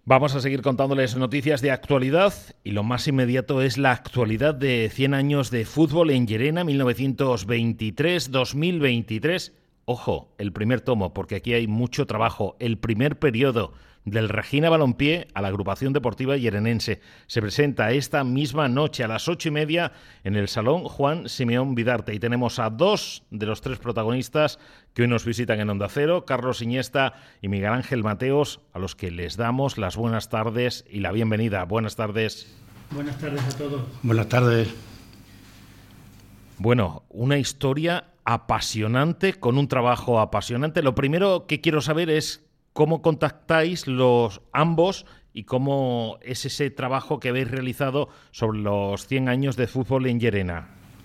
Vamos a seguir contándoles noticias de actualidad y lo más inmediato es la actualidad de 100 años de fútbol en Llerena, 1923-2023. Ojo, el primer tomo, porque aquí hay mucho trabajo. El primer periodo del Regina Balompié a la agrupación deportiva llerenense. Se presenta esta misma noche a las 8:30 en el Salón Juan Simeón Vidarte. Y tenemos a dos de los tres protagonistas que hoy nos visitan en Onda Cero, Carlos Iniesta y Miguel Ángel Mateos, a los que les damos las buenas tardes y la bienvenida. Buenas tardes. Buenas tardes a todos. Buenas tardes. Bueno, una historia apasionante, con un trabajo apasionante. Lo primero que quiero saber es cómo contactáis los ambos y cómo es ese trabajo que habéis realizado sobre los 100 años de fútbol en Llerena.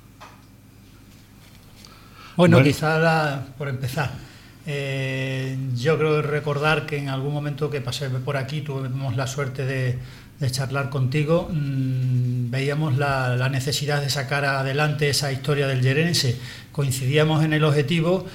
Bueno, quizás por empezar, yo creo recordar que en algún momento que pasé por aquí tuvimos la suerte de charlar contigo, veíamos la necesidad de sacar adelante esa historia del llerenense. Coincidíamos en el objetivo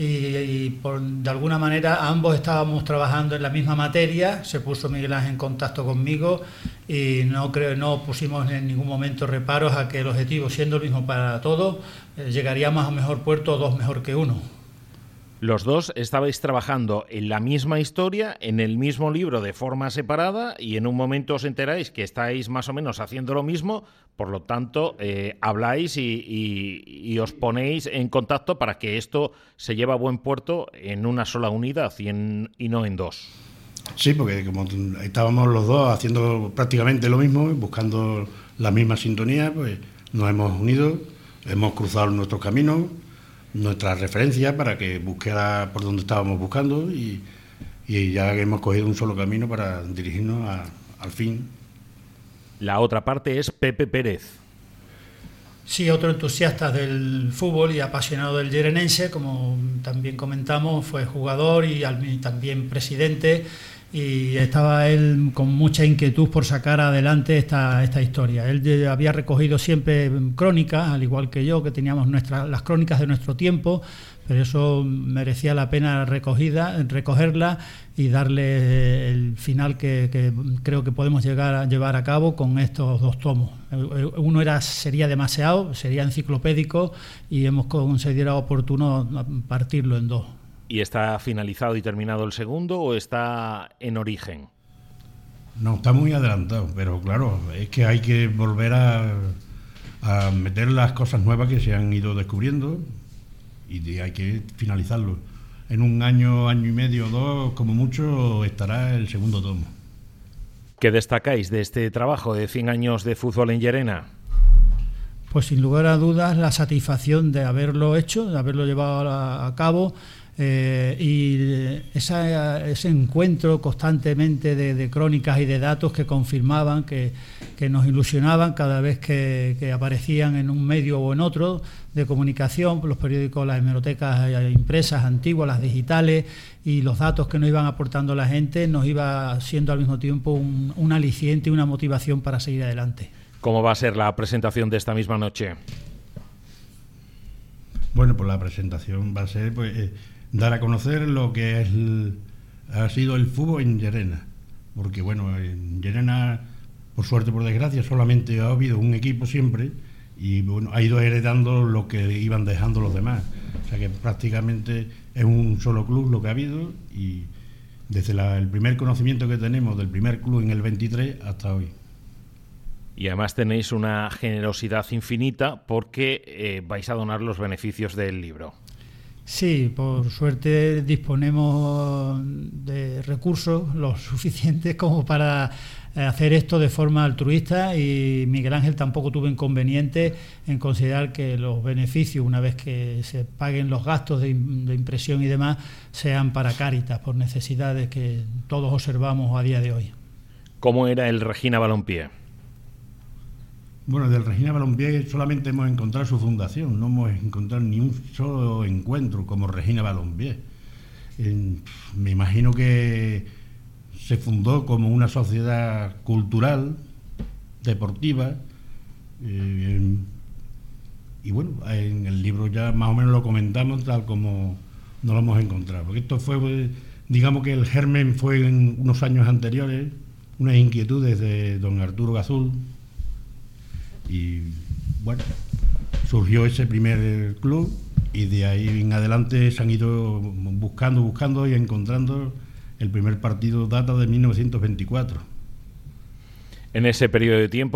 y de alguna manera ambos estábamos trabajando en la misma materia. Se puso Miguel Ángel en contacto conmigo y no pusimos en ningún momento reparos a que el objetivo, siendo el mismo para todos, llegaríamos a mejor puerto, dos mejor que uno. Los dos estabais trabajando en la misma historia, en el mismo libro de forma separada, y en un momento os enteráis que estáis más o menos haciendo lo mismo, por lo tanto habláis y os ponéis en contacto para que esto se lleve a buen puerto en una sola unidad y no en dos. Sí, porque como estábamos los dos haciendo prácticamente lo mismo, buscando la misma sintonía, pues nos hemos unido, hemos cruzado nuestros caminos, nuestras referencias para que buscara por donde estábamos buscando y ya hemos cogido un solo camino para dirigirnos al fin. La otra parte es Pepe Pérez. Sí, otro entusiasta del fútbol y apasionado del llerenense, como también comentamos, fue jugador y también presidente, y estaba él con mucha inquietud por sacar adelante esta historia. Él había recogido siempre crónicas, al igual que yo, que teníamos las crónicas de nuestro tiempo, pero eso merecía la pena recogerla y darle el final que creo que podemos llevar a cabo con estos dos tomos. Uno sería demasiado, sería enciclopédico, y hemos considerado oportuno partirlo en dos. ¿Y está finalizado y terminado el segundo o está en origen? No, está muy adelantado, pero claro, es que hay que volver a meter las cosas nuevas que se han ido descubriendo y hay que finalizarlo. En un año y medio o dos, como mucho, estará el segundo tomo. ¿Qué destacáis de este trabajo de 100 años de fútbol en Llerena? Pues sin lugar a dudas la satisfacción de haberlo hecho, de haberlo llevado a cabo, y ese encuentro constantemente de crónicas y de datos que confirmaban, que nos ilusionaban cada vez que aparecían en un medio o en otro de comunicación, los periódicos, las hemerotecas impresas antiguas, las digitales, y los datos que nos iban aportando la gente nos iba siendo al mismo tiempo un aliciente y una motivación para seguir adelante. ¿Cómo va a ser la presentación de esta misma noche? Bueno, pues la presentación va a ser dar a conocer lo que ha sido el fútbol en Llerena, porque bueno, en Llerena, por suerte, por desgracia, solamente ha habido un equipo siempre y bueno, ha ido heredando lo que iban dejando los demás, o sea que prácticamente es un solo club lo que ha habido, y desde el primer conocimiento que tenemos del primer club en el 23 hasta hoy. Y además tenéis una generosidad infinita porque vais a donar los beneficios del libro. Sí, por suerte disponemos de recursos lo suficientes como para hacer esto de forma altruista, y Miguel Ángel tampoco tuvo inconveniente en considerar que los beneficios, una vez que se paguen los gastos de impresión y demás, sean para Cáritas, por necesidades que todos observamos a día de hoy. ¿Cómo era el Regina Balompié? Bueno, del Regina Balompié solamente hemos encontrado su fundación, no hemos encontrado ni un solo encuentro como Regina Balompié. Me imagino que se fundó como una sociedad cultural, deportiva, y bueno, en el libro ya más o menos lo comentamos tal como no lo hemos encontrado, porque esto fue, digamos que el germen fue en unos años anteriores, unas inquietudes de don Arturo Gazul y bueno, surgió ese primer club y de ahí en adelante se han ido buscando y encontrando. El primer partido data de 1924. En ese periodo de tiempo,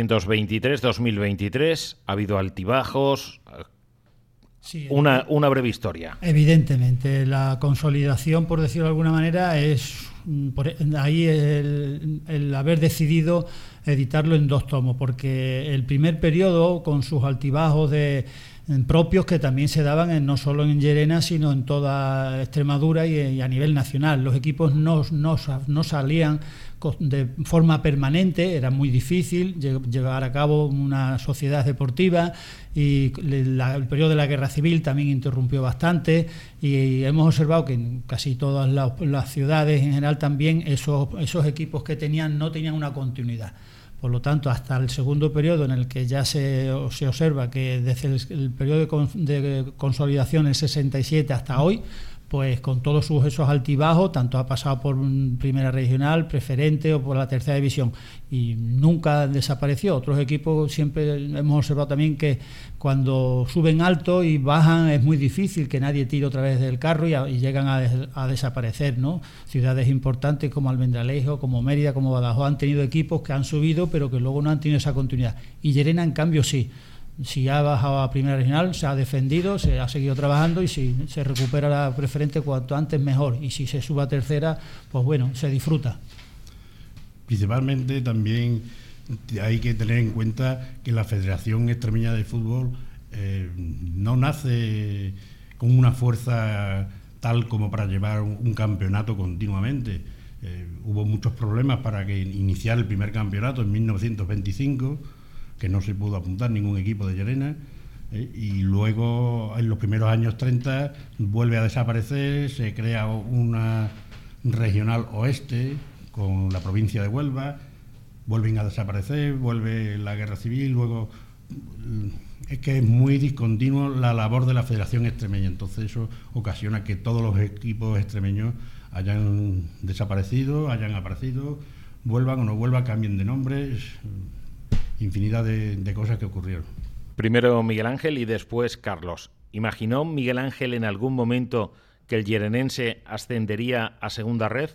1923-2023, ha habido altibajos. Sí, una breve historia. Evidentemente, la consolidación, por decirlo de alguna manera, es ahí el haber decidido editarlo en 2 tomos, porque el primer periodo, con sus altibajos propios que también se daban no solo en Llerena, sino en toda Extremadura y a nivel nacional. Los equipos no salían de forma permanente, era muy difícil llevar a cabo una sociedad deportiva y el periodo de la Guerra Civil también interrumpió bastante y hemos observado que en casi todas las ciudades en general también esos equipos que no tenían una continuidad. Por lo tanto, hasta el segundo periodo, en el que ya se observa que desde el periodo de consolidación, el 67 hasta hoy, pues con todos esos altibajos, tanto ha pasado por Primera Regional, Preferente o por la Tercera División, y nunca desapareció. Otros equipos siempre hemos observado también que cuando suben alto y bajan es muy difícil que nadie tire otra vez del carro y llegan a desaparecer, ¿no? Ciudades importantes como Almendralejo, como Mérida, como Badajoz han tenido equipos que han subido pero que luego no han tenido esa continuidad. Y Llerena, en cambio, sí. Si ha bajado a Primera Regional, se ha defendido, se ha seguido trabajando, y si se recupera la Preferente cuanto antes mejor, y si se sube a Tercera, pues bueno, se disfruta. Principalmente también hay que tener en cuenta que la Federación Extremeña de Fútbol no nace con una fuerza tal como para llevar un campeonato continuamente. Hubo muchos problemas para que iniciara el primer campeonato en 1925, que no se pudo apuntar ningún equipo de Llerena, y luego en los primeros años 30 vuelve a desaparecer, se crea una regional oeste con la provincia de Huelva, vuelven a desaparecer, vuelve la Guerra Civil, luego es que es muy discontinuo la labor de la Federación Extremeña, entonces eso ocasiona que todos los equipos extremeños hayan desaparecido, hayan aparecido, vuelvan o no vuelvan, cambien de nombre. Infinidad de cosas que ocurrieron. Primero Miguel Ángel y después Carlos. ¿Imaginó Miguel Ángel en algún momento que el Llerenense ascendería a segunda red?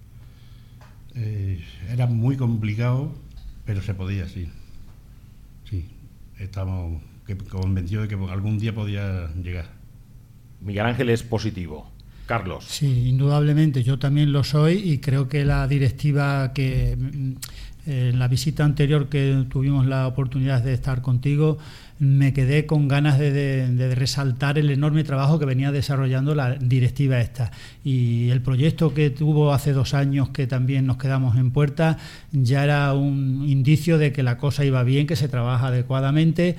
Era muy complicado, pero se podía, sí. Sí, estamos convencidos de que algún día podía llegar. Miguel Ángel es positivo. Carlos. Sí, indudablemente, yo también lo soy, y creo que la directiva que... En la visita anterior que tuvimos la oportunidad de estar contigo, me quedé con ganas de resaltar el enorme trabajo que venía desarrollando la directiva esta. Y el proyecto que tuvo hace 2 años, que también nos quedamos en puerta, ya era un indicio de que la cosa iba bien, que se trabaja adecuadamente.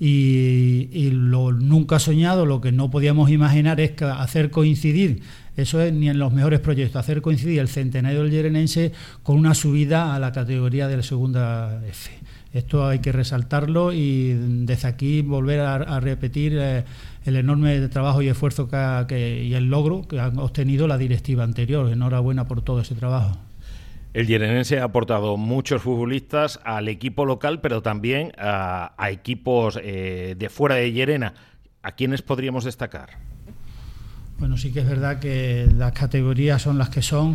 Y lo nunca soñado, lo que no podíamos imaginar es que hacer coincidir, eso es ni en los mejores proyectos, hacer coincidir el centenario del Llerenense con una subida a la categoría de la segunda F. Esto hay que resaltarlo, y desde aquí volver a repetir el enorme trabajo y esfuerzo y el logro que han obtenido la directiva anterior. Enhorabuena por todo ese trabajo. El Llerenense ha aportado muchos futbolistas al equipo local, pero también a equipos de fuera de Llerena. ¿A quiénes podríamos destacar? Bueno, sí que es verdad que las categorías son las que son,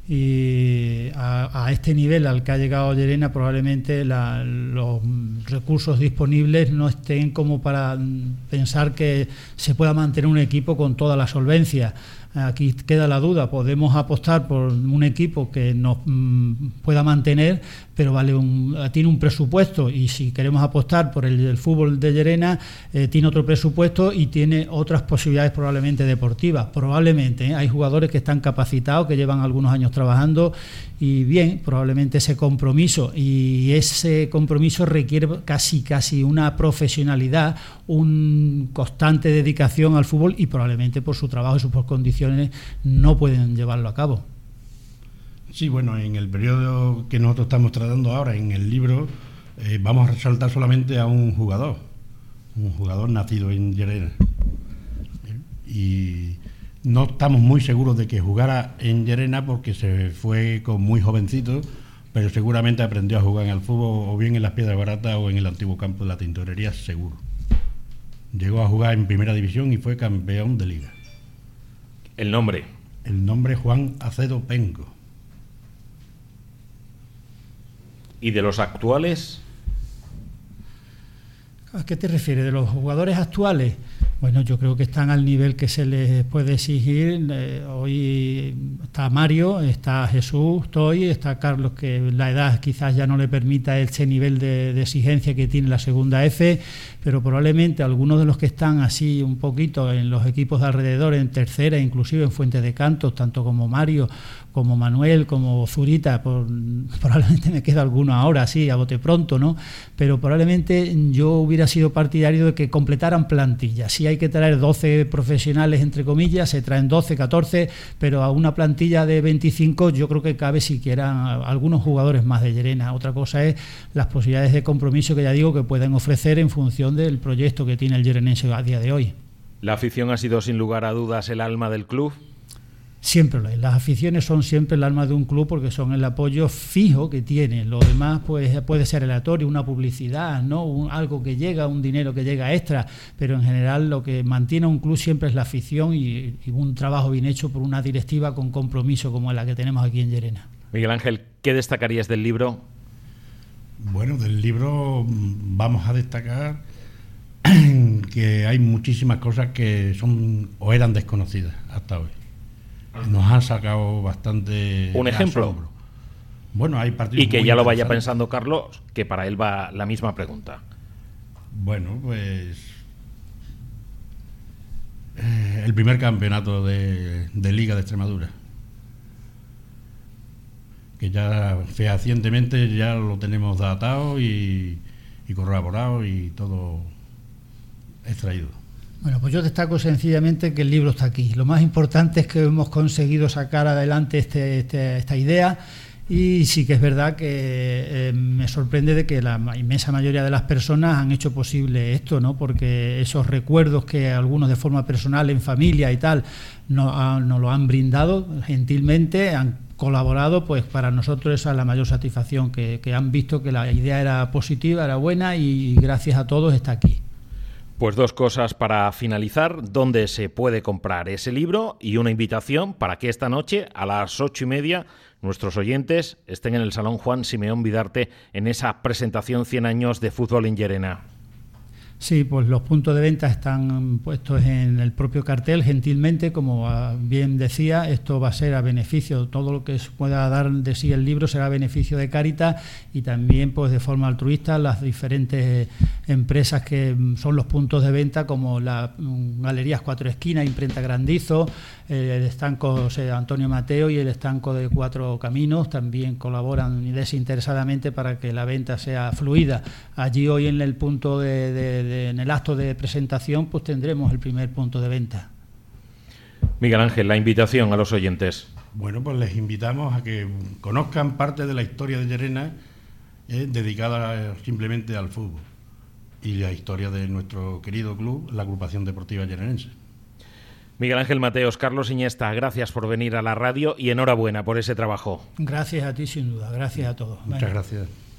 y a este nivel al que ha llegado Llerena probablemente los recursos disponibles no estén como para pensar que se pueda mantener un equipo con toda la solvencia. Aquí queda la duda, podemos apostar por un equipo que nos pueda mantener, pero tiene un presupuesto, y si queremos apostar por el fútbol de Llerena, tiene otro presupuesto y tiene otras posibilidades probablemente deportivas. Probablemente hay jugadores que están capacitados, que llevan algunos años trabajando, y bien, probablemente ese compromiso requiere casi una profesionalidad, una constante dedicación al fútbol, y probablemente por su trabajo y sus condiciones no pueden llevarlo a cabo. Sí, bueno, en el periodo que nosotros estamos tratando ahora, en el libro, vamos a resaltar solamente a un jugador nacido en Llerena. Y no estamos muy seguros de que jugara en Llerena, porque se fue con muy jovencito, pero seguramente aprendió a jugar en el fútbol o bien en las Piedras Baratas o en el antiguo campo de la Tintorería, seguro. Llegó a jugar en primera división y fue campeón de liga. ¿El nombre? El nombre Juan Acedo Penco. ¿Y de los actuales? ¿A qué te refieres? ¿De los jugadores actuales? Bueno, yo creo que están al nivel que se les puede exigir. Hoy está Mario, está Jesús, Toy, está Carlos, que la edad quizás ya no le permita ese nivel de exigencia que tiene la segunda F, pero probablemente algunos de los que están así un poquito en los equipos de alrededor, en tercera, inclusive en Fuentes de Cantos, tanto como Mario, como Manuel, como Zurita, probablemente me queda alguno ahora, sí, a bote pronto, ¿no? Pero probablemente yo hubiera sido partidario de que completaran plantilla. Si hay que traer 12 profesionales, entre comillas, se traen 12, 14, pero a una plantilla de 25 yo creo que cabe siquiera algunos jugadores más de Llerena. Otra cosa es las posibilidades de compromiso que ya digo que pueden ofrecer en función del proyecto que tiene el Llerenense a día de hoy. ¿La afición ha sido sin lugar a dudas el alma del club? Siempre lo es. Las aficiones son siempre el alma de un club porque son el apoyo fijo que tiene. Lo demás pues puede ser aleatorio, una publicidad, ¿no? Algo que llega, un dinero que llega extra, pero en general lo que mantiene a un club siempre es la afición y un trabajo bien hecho por una directiva con compromiso como la que tenemos aquí en Llerena. Miguel Ángel, ¿qué destacarías del libro? Bueno, del libro vamos a destacar que hay muchísimas cosas que son o eran desconocidas hasta hoy. Nos han sacado bastante. ¿Un ejemplo? Asombro. Bueno, hay partidos. Y que ya lo vaya pensando Carlos, que para él va la misma pregunta. Bueno, pues. El primer campeonato de Liga de Extremadura. Que ya fehacientemente ya lo tenemos datado y corroborado y todo extraído. Bueno, pues yo destaco sencillamente que el libro está aquí. Lo más importante es que hemos conseguido sacar adelante esta idea y sí que es verdad que me sorprende de que la inmensa mayoría de las personas han hecho posible esto, ¿no? Porque esos recuerdos que algunos de forma personal, en familia y tal, nos lo han brindado gentilmente, han colaborado, pues para nosotros esa es la mayor satisfacción, que han visto que la idea era positiva, era buena y gracias a todos está aquí. Pues dos cosas para finalizar: dónde se puede comprar ese libro y una invitación para que esta noche a las 8:30 nuestros oyentes estén en el Salón Juan Simeón Vidarte en esa presentación 100 años de fútbol en Llerena. Sí, pues los puntos de venta están puestos en el propio cartel, gentilmente, como bien decía, esto va a ser a beneficio, todo lo que pueda dar de sí el libro será a beneficio de Cáritas y también pues de forma altruista las diferentes empresas que son los puntos de venta, como las Galerías Cuatro Esquinas, Imprenta Grandizo, el estanco José Antonio Mateo y el estanco de Cuatro Caminos también colaboran desinteresadamente para que la venta sea fluida. Allí hoy en el punto en el acto de presentación pues tendremos el primer punto de venta. Miguel Ángel, la invitación a los oyentes. Bueno, pues les invitamos a que conozcan parte de la historia de Llerena dedicada simplemente al fútbol y la historia de nuestro querido club, la Agrupación Deportiva Llerenense. Miguel Ángel Mateos, Carlos Iñesta, gracias por venir a la radio y enhorabuena por ese trabajo. Gracias a ti, sin duda, gracias a todos. Muchas gracias.